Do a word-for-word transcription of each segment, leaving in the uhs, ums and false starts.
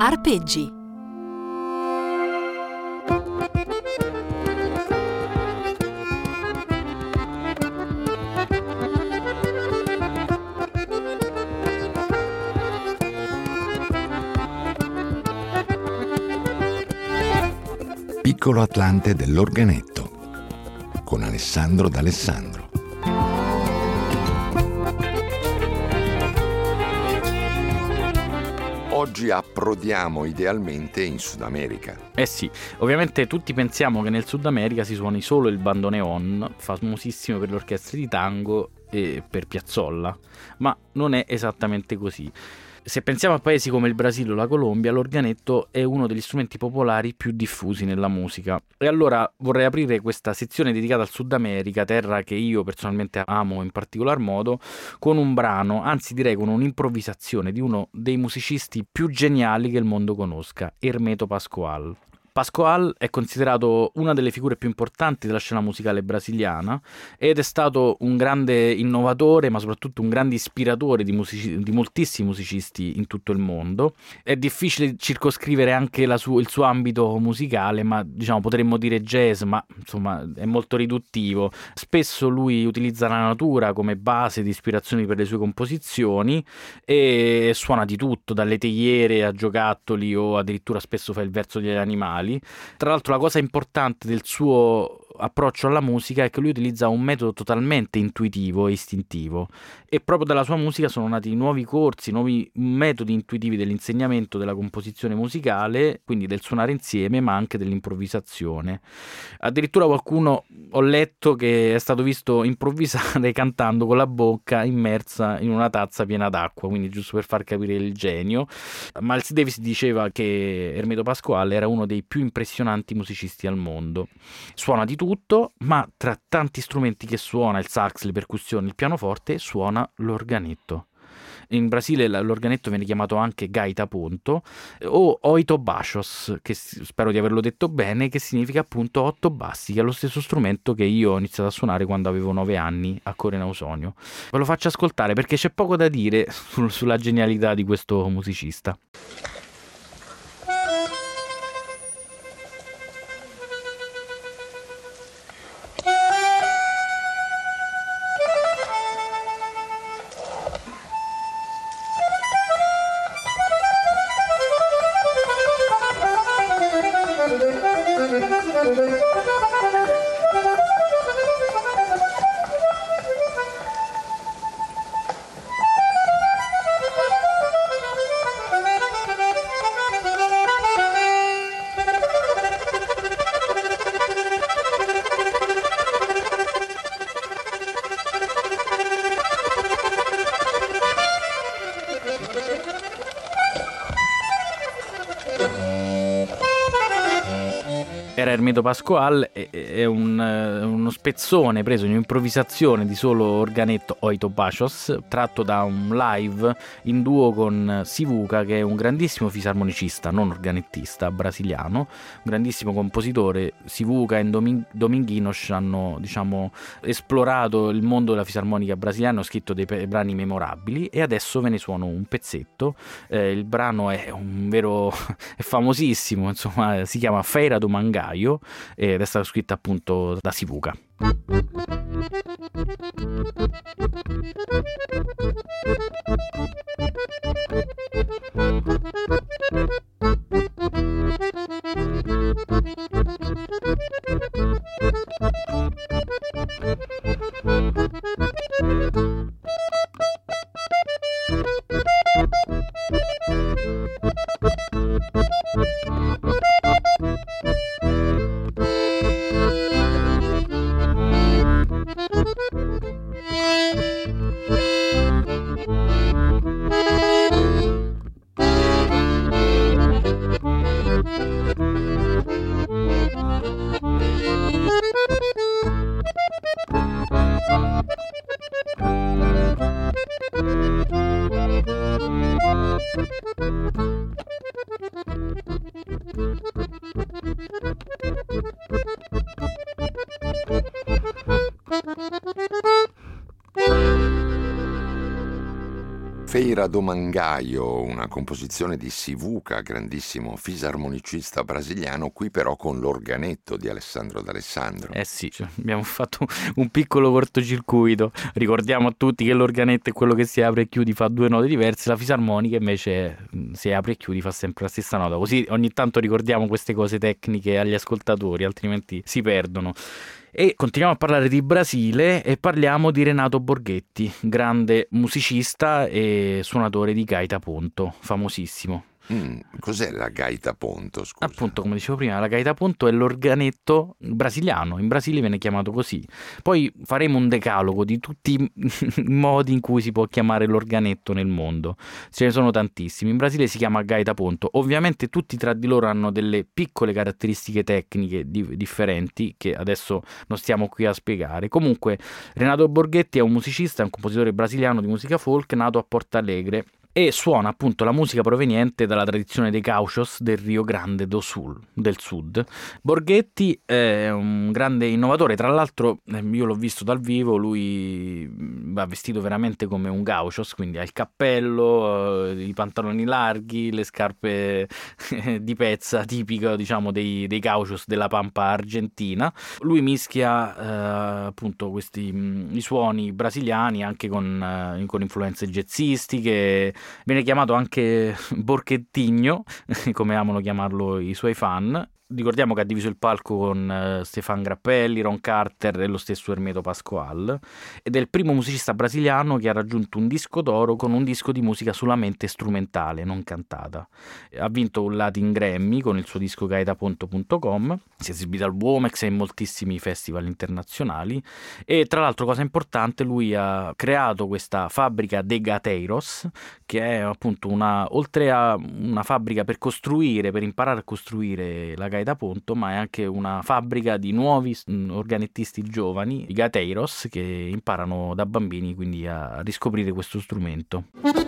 Arpeggi. Piccolo Atlante dell'organetto con Alessandro D'Alessandro. Oggi approdiamo idealmente in Sud America. Eh sì, ovviamente tutti pensiamo che nel Sud America si suoni solo il bandoneon, famosissimo per le orchestre di tango e per Piazzolla, ma non è esattamente così. Se pensiamo a paesi come il Brasile o la Colombia, l'organetto è uno degli strumenti popolari più diffusi nella musica. E allora vorrei aprire questa sezione dedicata al Sud America, terra che io personalmente amo in particolar modo, con un brano, anzi direi con un'improvvisazione di uno dei musicisti più geniali che il mondo conosca, Hermeto Pascoal. Pascoal è considerato una delle figure più importanti della scena musicale brasiliana ed è stato un grande innovatore, ma soprattutto un grande ispiratore di, musici- di moltissimi musicisti in tutto il mondo. È difficile circoscrivere anche la su- il suo ambito musicale, ma diciamo potremmo dire jazz, ma insomma è molto riduttivo. Spesso lui utilizza la natura come base di ispirazioni per le sue composizioni e suona di tutto, dalle teiere a giocattoli o addirittura spesso fa il verso degli animali. Tra l'altro la cosa importante del suo approccio alla musica è che lui utilizza un metodo totalmente intuitivo e istintivo e proprio dalla sua musica sono nati nuovi corsi, nuovi metodi intuitivi dell'insegnamento della composizione musicale, quindi del suonare insieme ma anche dell'improvvisazione. Addirittura qualcuno, ho letto, che è stato visto improvvisare cantando con la bocca immersa in una tazza piena d'acqua, quindi giusto per far capire il genio. Miles Davis diceva che Hermeto Pascoal era uno dei più impressionanti musicisti al mondo. Suona di tutto, ma tra tanti strumenti che suona, il sax, le percussioni, il pianoforte, suona l'organetto. In Brasile l'organetto viene chiamato anche gaita ponto o oito baixos, che spero di averlo detto bene, che significa appunto otto bassi, che è lo stesso strumento che io ho iniziato a suonare quando avevo nove anni a Coren Ausonio. Ve lo faccio ascoltare perché c'è poco da dire sulla genialità di questo musicista. Era Hermeto Pascoal, è un, uno spezzone preso in un'improvvisazione di solo organetto oito baixos, tratto da un live in duo con Sivuca, che è un grandissimo fisarmonicista, non organettista, brasiliano, un grandissimo compositore. Sivuca e Doming- Dominguinhos hanno, diciamo, esplorato il mondo della fisarmonica brasiliana, hanno scritto dei pe- brani memorabili e adesso ve ne suono un pezzetto. Eh, il brano è un vero, è famosissimo, insomma, si chiama Feira do Mangaio ed è stata scritta appunto da Sivuca. Feira do Mangaio, una composizione di Sivuca, grandissimo fisarmonicista brasiliano, qui però con l'organetto di Alessandro D'Alessandro. Eh sì, cioè, abbiamo fatto un piccolo cortocircuito. Ricordiamo a tutti che l'organetto è quello che si apre e chiudi, fa due note diverse, la fisarmonica invece si apre e chiudi, fa sempre la stessa nota. Così ogni tanto ricordiamo queste cose tecniche agli ascoltatori, altrimenti si perdono. E continuiamo a parlare di Brasile e parliamo di Renato Borghetti, grande musicista e suonatore di gaita ponto, famosissimo. Mm, cos'è la gaita ponto, scusa? Appunto, come dicevo prima, la gaita ponto è l'organetto brasiliano, in Brasile viene chiamato così. Poi faremo un decalogo di tutti i modi in cui si può chiamare l'organetto nel mondo. Ce ne sono tantissimi. In Brasile si chiama gaita ponto. Ovviamente tutti tra di loro hanno delle piccole caratteristiche tecniche di- differenti che adesso non stiamo qui a spiegare. Comunque Renato Borghetti è un musicista, è un compositore brasiliano di musica folk nato a Porto Alegre e suona appunto la musica proveniente dalla tradizione dei gauchos del Rio Grande do Sul, del sud. Borghetti è un grande innovatore, tra l'altro io l'ho visto dal vivo, lui va vestito veramente come un gauchos, quindi ha il cappello, i pantaloni larghi, le scarpe di pezza tipico, diciamo, dei, dei gauchos della pampa argentina. Lui mischia eh, appunto questi i suoni brasiliani anche con, eh, con influenze jazzistiche. Viene chiamato anche Borghettinho, come amano chiamarlo i suoi fan. Ricordiamo che ha diviso il palco con uh, Stefan Grappelli, Ron Carter e lo stesso Hermeto Pascoal, ed è il primo musicista brasiliano che ha raggiunto un disco d'oro con un disco di musica solamente strumentale, non cantata. Ha vinto un Latin Grammy con il suo disco gaita ponto punto com, si è esibito al Womex e in moltissimi festival internazionali e tra l'altro, cosa importante, lui ha creato questa fabbrica de gateiros, che è appunto una, oltre a una fabbrica per costruire, per imparare a costruire la gaita ponto, ma è anche una fabbrica di nuovi organettisti giovani, i gateiros, che imparano da bambini quindi a riscoprire questo strumento.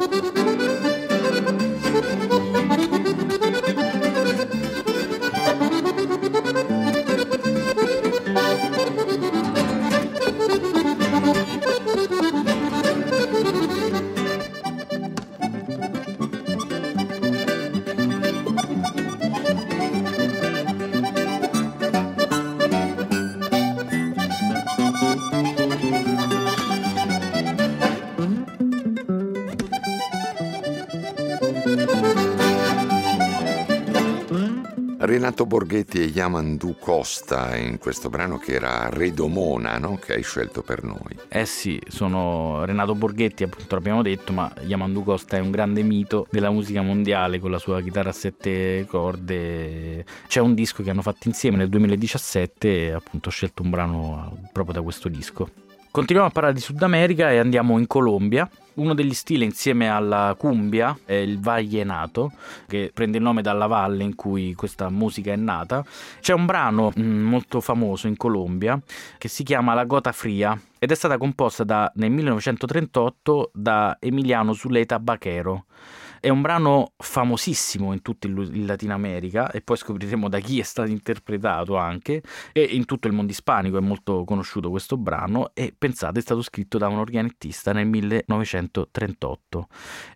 Renato Borghetti e Yamandu Costa in questo brano che era Redomona, no? Che hai scelto per noi. Eh sì, sono Renato Borghetti, appunto l'abbiamo detto, ma Yamandu Costa è un grande mito della musica mondiale con la sua chitarra a sette corde. C'è un disco che hanno fatto insieme nel duemiladiciassette e appunto ho scelto un brano proprio da questo disco. Continuiamo a parlare di Sud America e andiamo in Colombia. Uno degli stili insieme alla cumbia è il vallenato, che prende il nome dalla valle in cui questa musica è nata. C'è un brano mh, molto famoso in Colombia che si chiama La Gota Fria ed è stata composta da, nel millenovecentotrentotto da Emiliano Zuleta Baquero. È un brano famosissimo in tutto il, il Latino America e poi scopriremo da chi è stato interpretato anche, e in tutto il mondo ispanico è molto conosciuto questo brano e pensate è stato scritto da un organettista nel millenovecentotrentotto.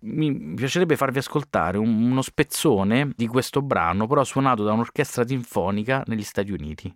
Mi piacerebbe farvi ascoltare un, uno spezzone di questo brano però suonato da un'orchestra sinfonica negli Stati Uniti.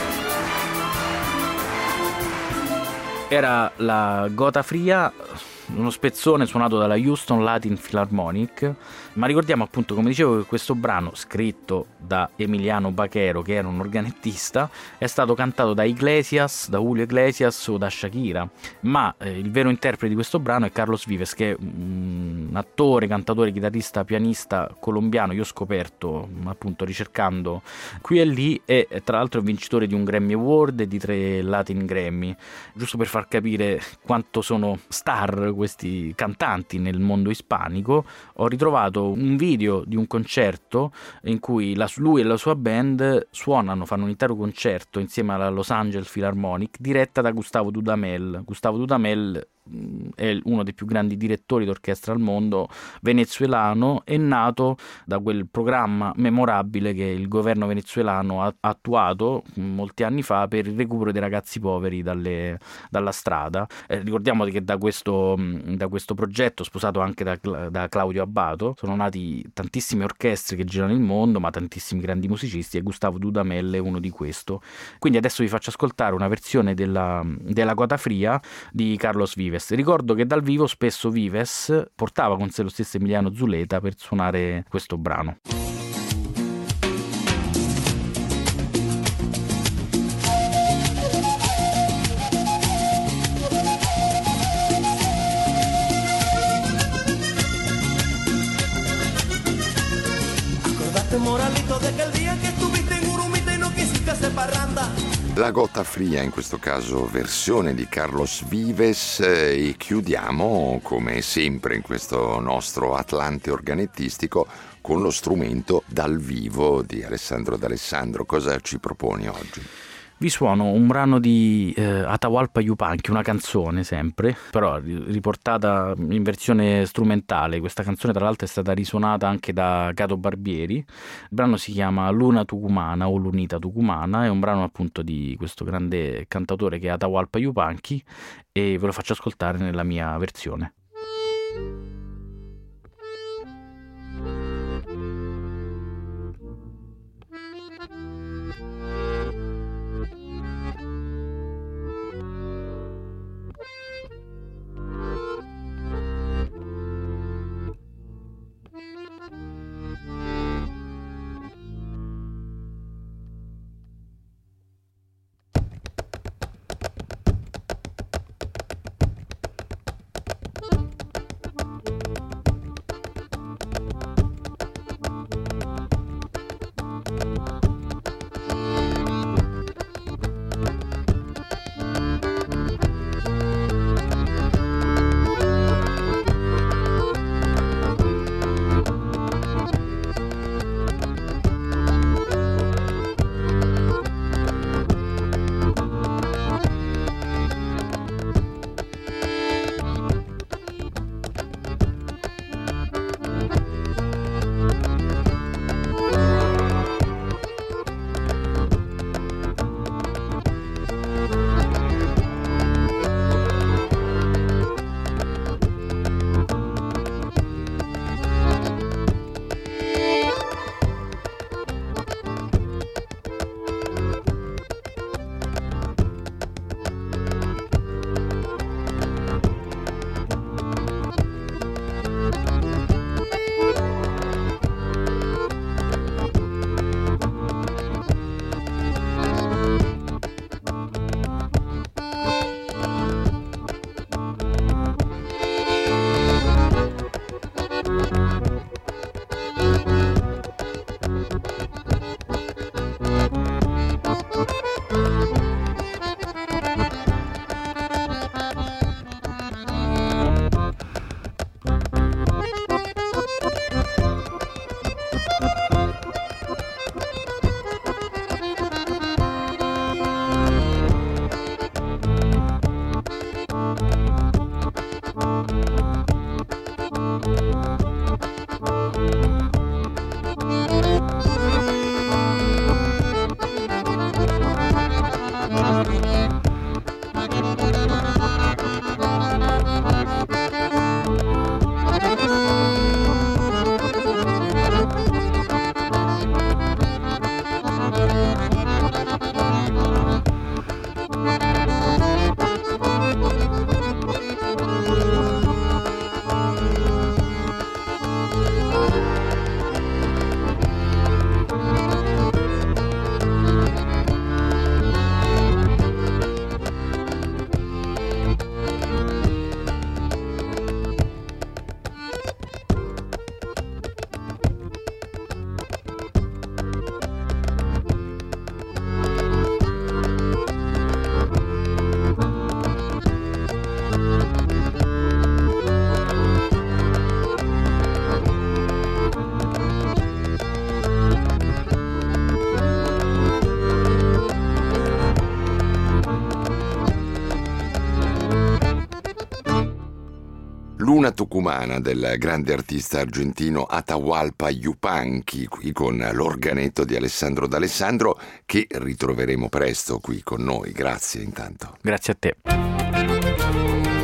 Era la Gota Fria, uno spezzone suonato dalla Houston Latin Philharmonic, ma ricordiamo appunto, come dicevo, che questo brano, scritto da Emiliano Baquero, che era un organettista, è stato cantato da Iglesias, da Julio Iglesias o da Shakira, ma eh, il vero interprete di questo brano è Carlos Vives, che è un attore, cantatore, chitarrista, pianista colombiano. Io ho scoperto appunto ricercando qui e lì, e tra l'altro è vincitore di un Grammy Award e di tre Latin Grammy, giusto per far capire quanto sono star questi cantanti nel mondo ispanico. Ho ritrovato un video di un concerto in cui la, lui e la sua band suonano, fanno un intero concerto insieme alla Los Angeles Philharmonic, diretta da Gustavo Dudamel. Gustavo Dudamel è uno dei più grandi direttori d'orchestra al mondo, venezuelano, è nato da quel programma memorabile che il governo venezuelano ha attuato molti anni fa per il recupero dei ragazzi poveri dalle, dalla strada. Eh, ricordiamo che da questo, da questo progetto, sposato anche da, da Claudio Abbato, sono nati tantissime orchestre che girano il mondo, ma tantissimi grandi musicisti, e Gustavo Dudamel è uno di questo. Quindi adesso vi faccio ascoltare una versione della, della Gota Fria di Carlos Vives. Ricordo che dal vivo spesso Vives portava con sé lo stesso Emiliano Zuleta per suonare questo brano. Acordate, Moralito, de aquel día que estuviste en Urumita y no quisiste hacer parranda. La Gota Fria, in questo caso versione di Carlos Vives, e chiudiamo come sempre in questo nostro Atlante organettistico con lo strumento dal vivo di Alessandro D'Alessandro. Cosa ci proponi oggi? Vi suono un brano di eh, Atahualpa Yupanqui, una canzone sempre, però riportata in versione strumentale. Questa canzone tra l'altro è stata risuonata anche da Gato Barbieri. Il brano si chiama Luna Tucumana o Lunita Tucumana, è un brano appunto di questo grande cantatore che è Atahualpa Yupanqui, e ve lo faccio ascoltare nella mia versione. Luna Tucumana del grande artista argentino Atahualpa Yupanqui, qui con l'organetto di Alessandro D'Alessandro, che ritroveremo presto qui con noi. Grazie intanto. Grazie a te.